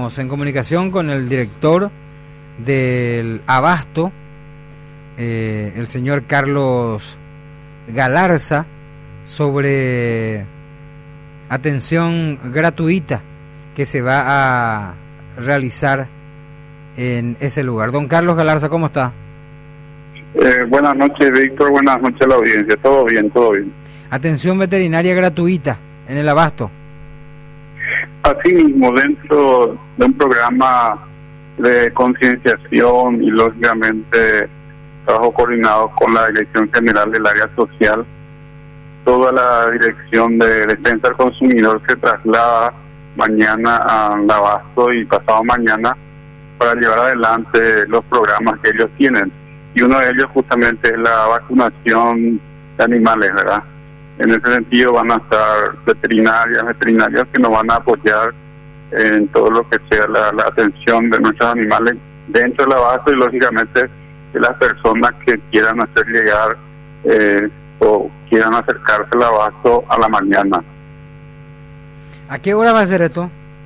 Estamos en comunicación con el director del Abasto, el señor Carlos Galarza, sobre atención gratuita que se va a realizar en ese lugar. Don Carlos Galarza, ¿cómo está? Buenas noches, Víctor. Buenas noches a la audiencia. Todo bien, todo bien. Atención veterinaria gratuita en el Abasto. Así mismo, dentro de un programa de concienciación y, lógicamente, trabajo coordinado con la Dirección General del Área Social, toda la Dirección de Defensa del Consumidor se traslada mañana al Abasto y pasado mañana para llevar adelante los programas que ellos tienen. Y uno de ellos justamente es la vacunación de animales, ¿verdad? En ese sentido van a estar veterinarios que nos van a apoyar en todo lo que sea la atención de nuestros animales dentro del Abasto, y lógicamente de las personas que quieran hacer llegar o quieran acercarse al Abasto a la mañana. ¿A qué hora va a ser esto?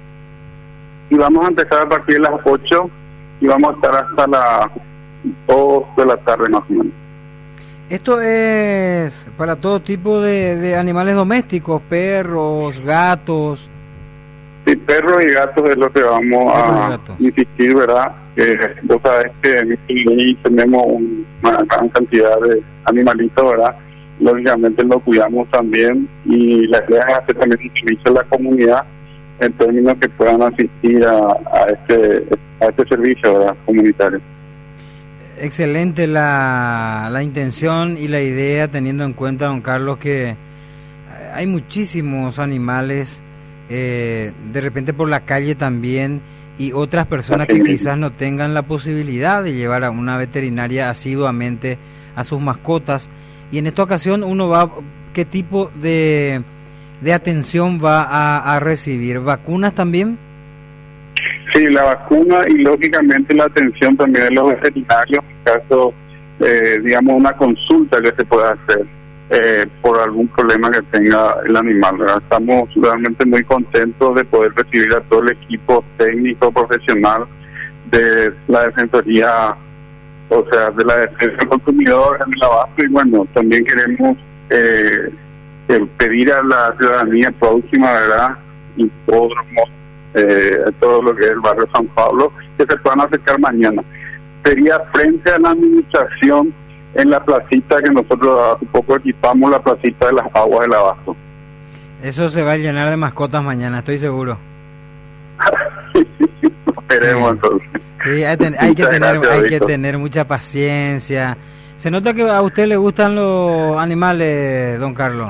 Y vamos a empezar a partir de las 8 y vamos a estar hasta las 2 de la tarde más o menos. Esto es para todo tipo de animales domésticos, perros, gatos. Sí, perros y gatos es lo que vamos a insistir, ¿verdad? Vos sabés que en este tenemos una gran cantidad de animalitos, ¿verdad? Lógicamente lo cuidamos también, y la idea es hacer también un servicio a la comunidad en términos que puedan asistir a este servicio, ¿verdad?, comunitario. Excelente la intención y la idea, teniendo en cuenta, don Carlos, que hay muchísimos animales de repente por la calle también, y otras personas que quizás no tengan la posibilidad de llevar a una veterinaria asiduamente a sus mascotas. Y en esta ocasión uno va, ¿qué tipo de atención va a recibir? ¿Vacunas también? Sí, la vacuna y lógicamente la atención también de los veterinarios, en caso, digamos, una consulta que se pueda hacer por algún problema que tenga el animal, ¿verdad? Estamos realmente muy contentos de poder recibir a todo el equipo técnico profesional de la Defensoría, o sea, de la Defensa del Consumidor en el Abasto, y bueno, también queremos pedir a la ciudadanía próxima, ¿verdad?, hipódromos, todo lo que es el barrio San Pablo, que se puedan acercar mañana. Sería frente a la administración, en la placita que nosotros hace poco equipamos, la placita de las aguas del Abasto. Eso se va a llenar de mascotas mañana, estoy seguro. Esperemos entonces. Sí, hay que tener mucha paciencia. Se nota que a usted le gustan los animales, don Carlos.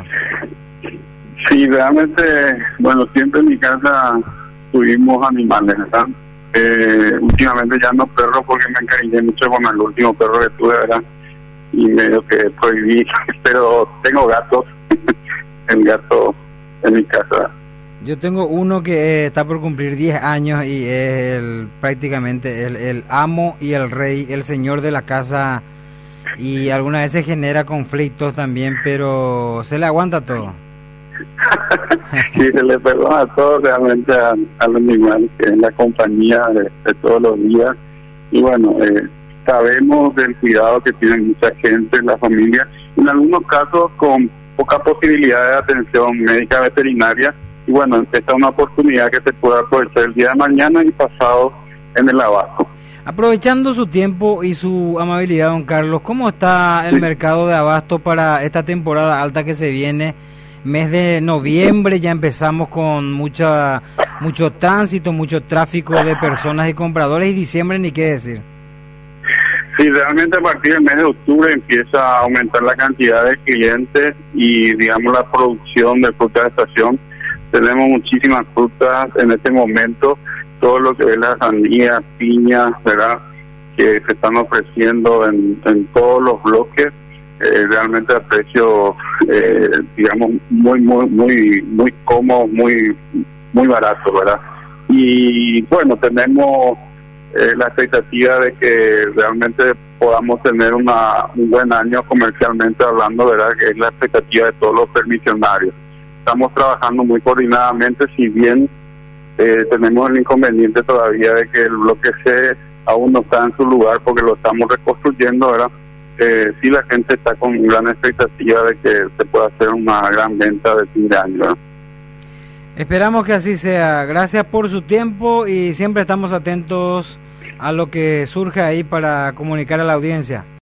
Sí, realmente, bueno, siempre en mi casa tuvimos animales, ¿verdad? Últimamente ya no perros, porque me encariñé mucho con el último perro que tuve, ¿verdad? Y medio que prohibí, pero tengo gatos, el gato en mi casa. Yo tengo uno que está por cumplir 10 años y es prácticamente el amo y el rey, el señor de la casa, y algunas veces genera conflictos también, pero se le aguanta todo. Sí, se le perdona todo realmente al animal, que es la compañía de todos los días. Y bueno, sabemos del cuidado que tienen mucha gente, la familia, en algunos casos con poca posibilidad de atención médica veterinaria. Y bueno, esta es una oportunidad que se puede aprovechar el día de mañana y pasado en el Abasto. Aprovechando su tiempo y su amabilidad, don Carlos, ¿cómo está el mercado de abasto para esta temporada alta que se viene? Mes de noviembre ya empezamos con mucho tránsito, mucho tráfico de personas y compradores, y diciembre ni qué decir. Sí, realmente a partir del mes de octubre empieza a aumentar la cantidad de clientes y, digamos, la producción de frutas de estación. Tenemos muchísimas frutas en este momento, todo lo que es la sandía, piña, ¿verdad?, que se están ofreciendo en todos los bloques, realmente a precios, digamos, muy cómodos, muy baratos, ¿verdad? Y bueno, tenemos la expectativa de que realmente podamos tener un buen año comercialmente hablando, ¿verdad?, que es la expectativa de todos los permisionarios. Estamos trabajando muy coordinadamente, si bien tenemos el inconveniente todavía de que el bloque C aún no está en su lugar porque lo estamos reconstruyendo, ¿verdad? Sí, la gente está con gran expectativa de que se pueda hacer una gran venta de fin de año, ¿verdad? Esperamos que así sea. Gracias por su tiempo y siempre estamos atentos a lo que surge ahí para comunicar a la audiencia.